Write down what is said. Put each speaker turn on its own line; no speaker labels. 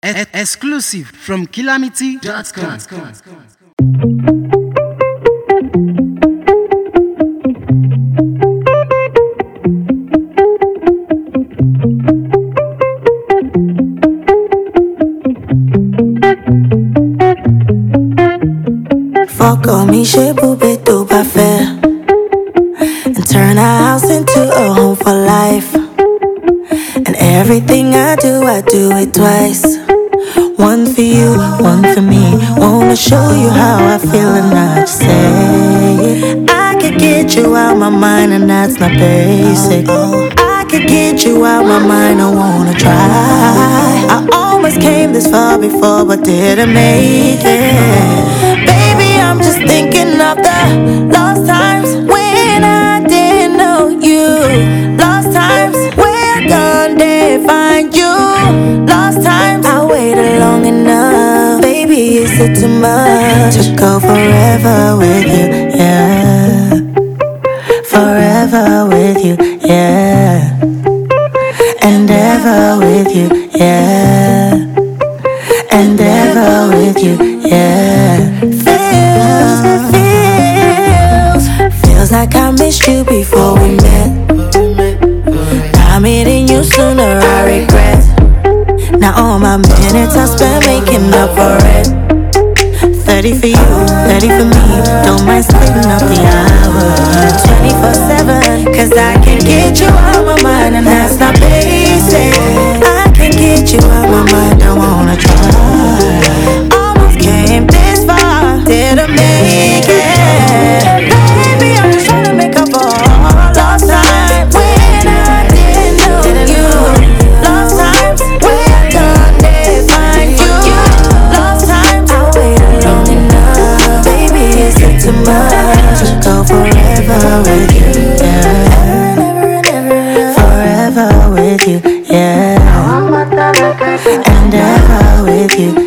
Exclusive from Calamity.com.
Fuck on me, shit, poupée tout pas faire. And turn our house into a home for life. And everything I do it twice. One for you, one for me. Wanna show you how I feel and not just say I could get you out my mind and that's not basic. I could get you out my mind, I wanna try. I almost came this far before but didn't make it. Baby, I'm just thinking of the lost times when I didn't know you. Lost times where gone they find you. Lost times I waited long enough. Baby, is it too much to go forever with you? Yeah, forever with you. Yeah, and ever with you. Yeah, and ever with you. Yeah, feels like I missed you before we met. Now I'm meeting you sooner, I regret. Now all my minutes I spent making up for it. 30 for you, 30 for me. Don't mind splitting up the hours. 24/7, cause I can get you out my mind and that's not basic. I can get you out my mind, I wanna try. Almost came this far, didn't make it. Baby, I'm just trying to make up for all lost time when I didn't know you. Lost times when done they find you. Lost times I waited long enough. Baby, is it too much to go forever with you? Yeah, forever with you. Yeah, and ever with you.